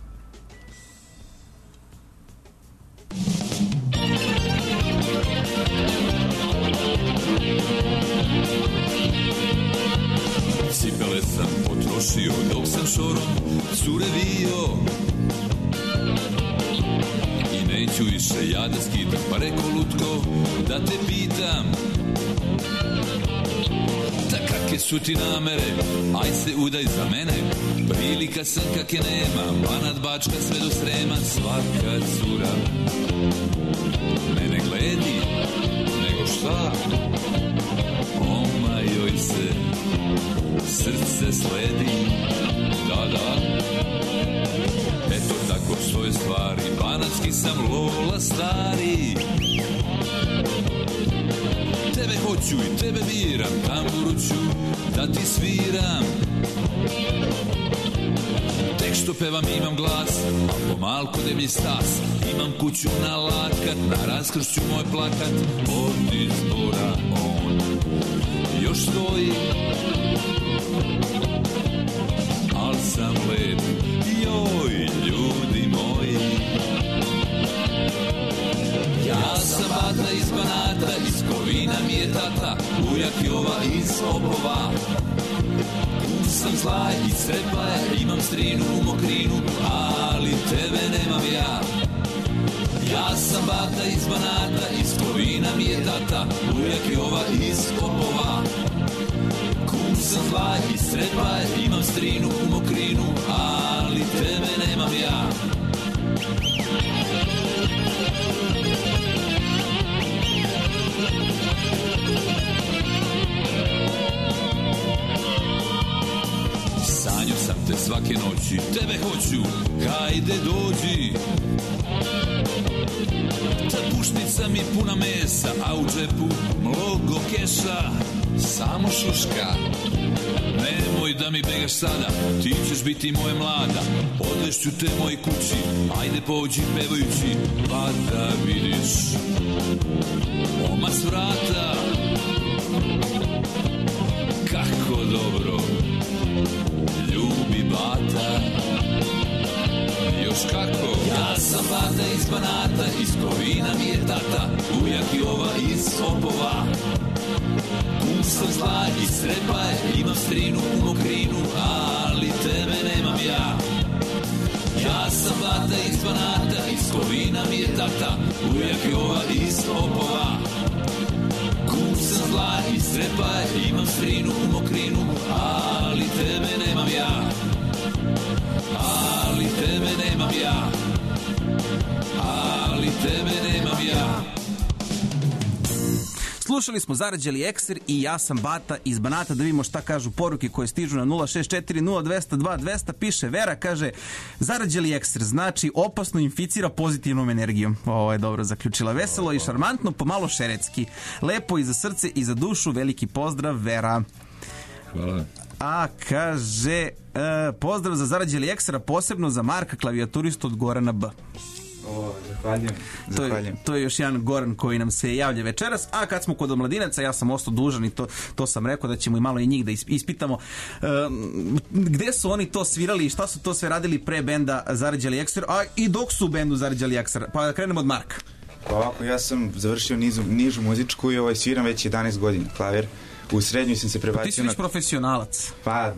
Cipele sam potrošio dok sam šorom curevio i neću više ja da skidam, pa reko lutko da te pitam, da kakve su ti namere, aj se udaj za mene, prilika sam kake nema, Banat, Bačka sve do Srema, svaka cura mene gledi, nego šta, oma joj se srce sledi, da, eto tako stoje stvari, banatski sam Lola stari, tebe hoću i tebe biram, tamburu ću da ti sviram, tek što pevam imam glas, a pomalko deblji stas, imam kuću na lakat, na raskršću moj plakat, od izbora on još stoji, al sam lep, joj, ljudi moji. Ja sam Bata iz Banata, iz Kovina mi je tata, ujak Jova iz Opova. sam zla i srepa je, imam strinu u mokrinu, ali tebe nemam ja. Ja sam bata iz Banata, iz Kovina mi je tata, ujak je ova iz Kopova. Kum sam zla i srepa je, imam strinu u mokrinu, ali tebe nemam ja. Sanjao sam te svake noći, tebe hoću, hajde dođi. Ta pušnica mi puna mesa, a u džepu mnogo keša, samo šuška. Nemoj da mi begaš sada, ti ćeš biti moja mlada, odvešću te moj kući, ajde pođi pevajući, pa da vidiš omac vrata. Kako dobro ljubi bata, još kako. Ja sam bata iz Banata, iz Kovina mi je tata, ujak i ova iz Opova. Kum sam zla i srepa je, imam strinu u mokrinu, ali tebe nemam ja. Ja sam bata iz Banata, iz Kovina mi je tata, ujak i ova iz Opova. Kum sam zla i srepa je, imam strinu u mokrinu, ali tebe nemam ja. Ali tebe nemam ja. Ali tebe nemam ja. Slušali smo Zarađali ekser i Ja sam Bata iz Banata. Da vidimo šta kažu poruke koje stižu na 064 0202 200. Piše Vera, kaže Zarađali ekser znači opasno inficira pozitivnom energijom. Ovo je dobro zaključila. Veselo i šarmantno, pomalo šeretski. Lepo i za srce i za dušu. Veliki pozdrav, Vera. Hvala. A kaže pozdrav za Zarađali eksera, posebno za Marka, klavijaturistu od Gorana B. Zahvaljujem. To je još jedan Goran koji nam se javlja večeras. A kad smo kod omladinaca, ja sam ostao dužan i to sam rekao da ćemo i malo i njih da ispitamo. Gde su oni to svirali i šta su to sve radili pre benda Zarađali ekser, a i dok su u bendu Zarađali ekser? Pa da krenemo od Marka. Pa ovako, ja sam završio nižu muzičku i sviram već 11 godina klavir. U srednjoj sam se prebacio ti si već profesionalac. Pa,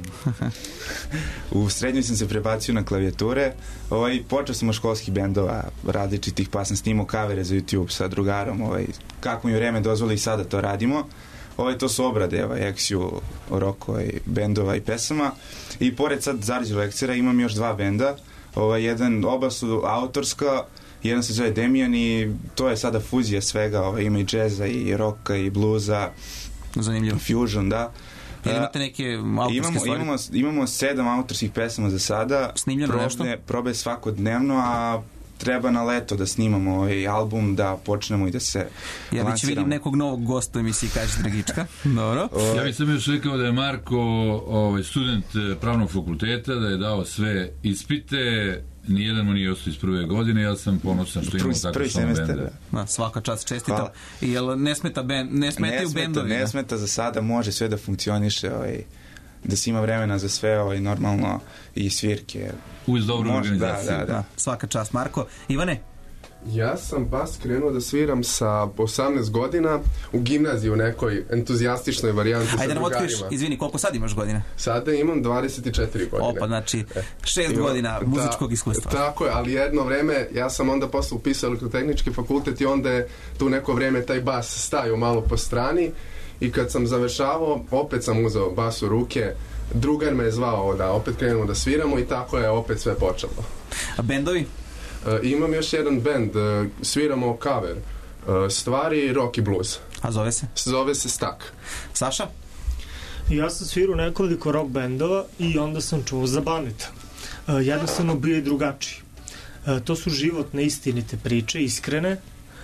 u srednjoj sam se prebacio na klavijature. Počeo sam od školskih bendova različitih, pa sam snimao kavere za YouTube sa drugarom. Kako mi vreme dozvoli i sada to radimo. To su obrade, Exiju, rock, bendova i pesama. I pored sad Zarađalog eksera imam još dva benda. Oba su autorska, jedan se zove Demian i to je sada fuzija svega. Ima i džeza i rocka i bluza. Zanimljivo. Fusion, da. Ili imate neke autorske stvari? Imamo 7 autorskih pesama za sada. Snimljeno nešto? Probe svakodnevno, a treba na leto da snimamo album, da počnemo i da se ja već vidim nekog novog gosta u emisiji Kaži Dragička. Dobro. Ja bih sam još rekao da je Marko student pravnog fakulteta, da je dao sve ispite, nijedan mu nije ostao iz prve godine, ja sam ponosan što imamo tako što benda. Svaka čast, čestitam. Jel ne smeta ne smetaju bendovi? Ne smeta za sada, može sve da funkcioniše, da se ima vremena za sve, normalno i svirke. Uz dobru organizaciju. Da. Svaka čast. Marko, Ivane? Ja sam bas krenuo da sviram sa 18 godina u gimnaziji u nekoj entuzijastičnoj varijanti sa drugarima. Ajde nam otkriš, izvini, koliko sad imaš godina? Sada imam 24 godine. Opa, znači 6 godina muzičkog iskustva. Tako je, ali jedno vreme, ja sam onda posle upisao elektrotehnički fakultet i onda je tu neko vreme taj bas stajao malo po strani i kad sam završavao, opet sam uzeo bas u ruke, drugar me je zvao da opet krenemo da sviramo i tako je opet sve počelo. A bendovi? Imam još jedan bend, sviramo cover stvari rock i blues. A zove se? Zove se Stak. Saša? Ja sam svirao nekoliko rock bendova i onda sam čuo za Baneta. Jednostavno bio je drugačiji. To su životne istinite priče, iskrene,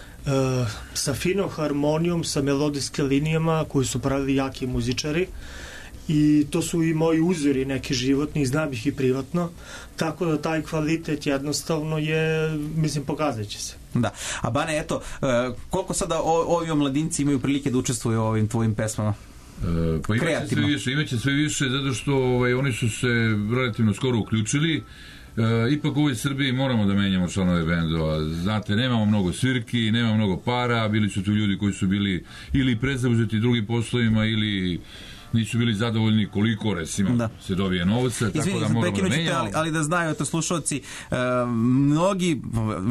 sa finom harmonijom, sa melodijske linijama koji su pravili jaki muzičari. I to su i moji uzori neki životni, znam ih i privatno, tako da taj kvalitet jednostavno je, mislim, pokazat će se. Da, a Bane, eto, koliko sada ovi omladinci imaju prilike da učestvuju u ovim tvojim pesmama? Pa imaće sve više, zato što oni su se relativno skoro uključili. Ipak u ovoj Srbiji moramo da menjamo članove bendova. Znate, nemamo mnogo svirki, nemamo mnogo para, bili su tu ljudi koji su bili ili prezauzeti drugim poslovima ili nisu bili zadovoljni koliko, recimo, se dobije novca, tako da moramo da menjamo. Ali da znaju, eto, slušalci, mnogi,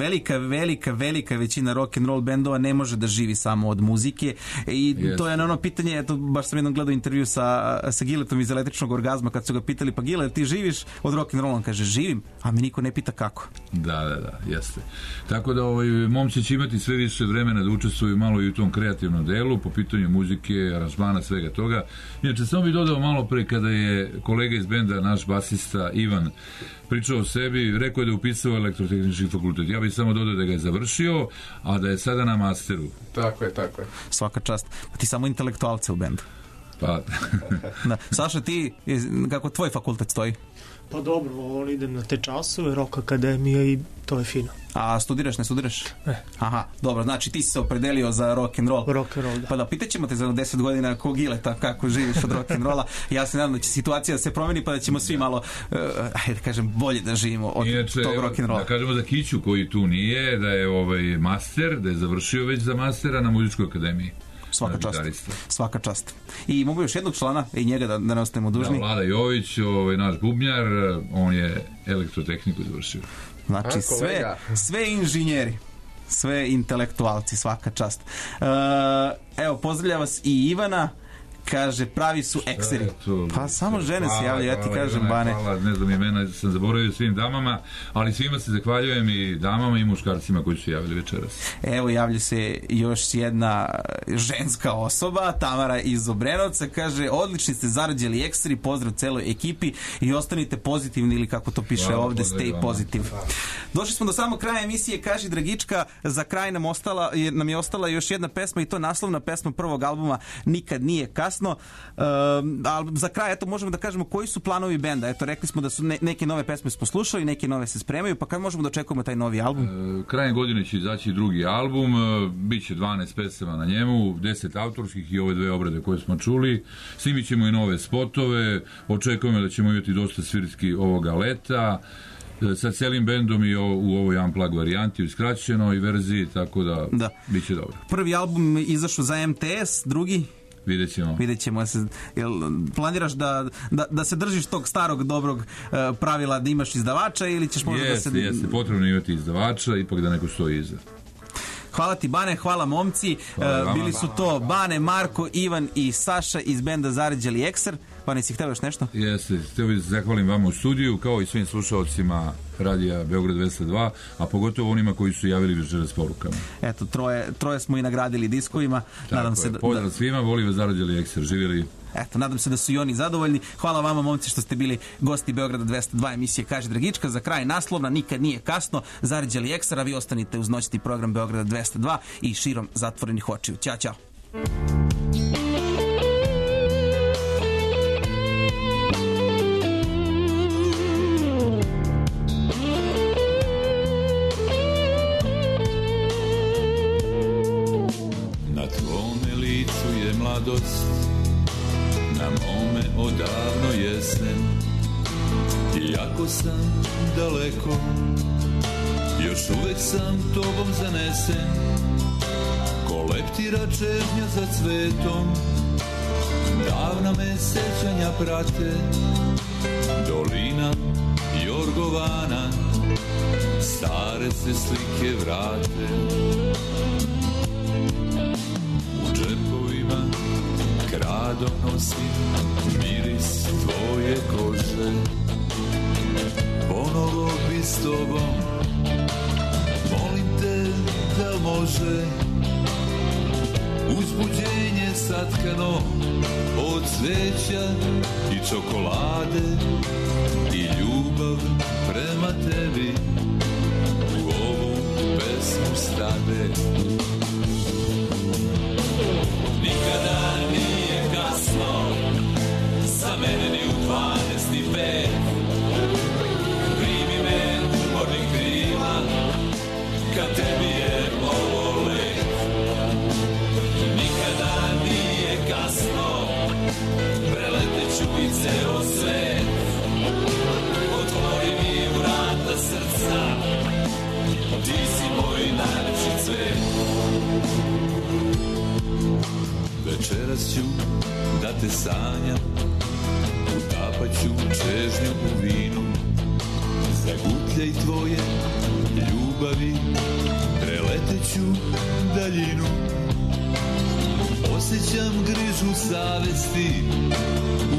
velika većina rock and roll bendova ne može da živi samo od muzike i to je ono pitanje, eto, baš sam jednom gledao intervju sa Giletom iz Električnog orgazma, kad su ga pitali, pa Gile, ti živiš od rock and roll? On kaže, živim, a me niko ne pita kako. Da, jeste. Tako da momci će imati sve više vremena da učestvuju malo i u tom kreativnom delu po pitanju muzike, aranžmana, svega toga. Inače, samo bih dodao malo pre kada je kolega iz benda, naš basista Ivan, pričao o sebi, rekao je da je upisao elektrotehnički fakultet. Ja bih samo dodao da ga je završio, a da je sada na masteru. Tako je. Svaka čast. Ti samo intelektualce u bendu. Pa. Da. Saša, ti, kako tvoj fakultet stoji? Pa dobro, idem na te časove, Rock Akademija i to je fino. A studiraš, ne studiraš? Ne. Aha, dobro, znači ti si se opredelio za rock and roll. Rock and roll, da. Pa da, pitaćemo te za 10 godina ko Gileta, kako živiš od rock and rolla. Ja se nadam da će situacija da se promeni, pa da ćemo svi malo, ajde kažem, bolje da živimo od tog rock and rolla. Da kažemo za Kiću koji tu nije, da je master, da je završio već za mastera na Muzičkoj akademiji. Svaka čast. I mogu još jednog člana i njega da ne ostavimo dužni. Vlada Jović, naš bubnjar, on je elektrotehniku završio. Znači sve inženjeri, sve intelektualci, svaka čast. Evo, pozdravlja vas i Ivana, kaže, pravi su ekseri. Pa samo žene se javljaju, ja ti kažem, Ivana, Bane. Hvala, ne znam imena, sam zaboravio svim damama, ali svima se zahvaljujem i damama i muškarcima koji su javili večeras. Evo, javlja se još jedna ženska osoba, Tamara iz Obrenovca, kaže, odlični ste, zarađali ekseri, pozdrav celoj ekipi i ostanite pozitivni, ili kako to piše ovde, stay positive. Došli smo do samog kraja emisije, kaže Dragička, za kraj nam je ostala još jedna pesma i to naslovna pesma prvog albuma Nikad nije kasno. Ali za kraj, eto, možemo da kažemo koji su planovi benda. Eto, rekli smo da su neke nove pesme smo slušali, neke nove se spremaju, pa kad možemo da očekujemo taj novi album? Krajem godine će izaći drugi album, biće 12 pesama na njemu, 10 autorskih i ove 2 obrade koje smo čuli. Snimit ćemo i nove spotove, očekujemo da ćemo imati dosta svirski ovoga leta, sa celim bendom i u ovoj unplug varijanti, u skraćenoj verziji, tako da bit će dobro. Prvi album izašao za MTS, drugi? Vidjet ćemo. Planiraš da se držiš tog starog dobrog pravila da imaš izdavača ili ćeš možda da se... Jeste, potrebno imati izdavača, ipak da neko stoji iza. Hvala ti, Bane, hvala momci. Bili su to Bane, Marko, Ivan i Saša iz benda Zarađali ekser. Bane, si hteo još nešto? Jeste, hteo bih zahvalim vama u studiju, kao i svim slušalcima Radija Beograd 202, a pogotovo onima koji su javili večeras porukama. Eto, troje smo i nagradili diskovima. Nadam se pozdrav svima, voli vas Zarađali ekser, živjeli. Eto, nadam se da su i oni zadovoljni. Hvala vama, momci, što ste bili gosti Beograda 202 emisije Kaže Dragička. Za kraj naslovna Nikad nije kasno, Zarađali eksera, vi ostanite uz noćni program Beograda 202 i širom zatvorenih očiju. Ćao, ćao. Na tvome licu je mladost, na mome odavno jesen. Iako sam daleko, još uvek sam tobom zanesen. Ko leptira čežnja za cvetom, davna me sećanja prate. Dolina Jorgovana, stare se slike vrate. U džepovima krado nosim miris tvoje kože. Ponovo bi s tobom, molim te da može. Uzbuđenje satkano od cveća i čokolade i ljubav prema tebi u ovu pesmu stade. Nikada nije kasno za mene ni u 12:05. Primi me umornih krila, kad tebi je ovo let. Nikada nije kasno, preleteću i ceo svet. Otvori mi vrata srca, ti si moj najlepši cvet. Večeras ću da te sanjam, utapaću čežnju u vinu, zagutljaj tvoje ljubavi, preleteću daljinu. Osjećam grižu savesti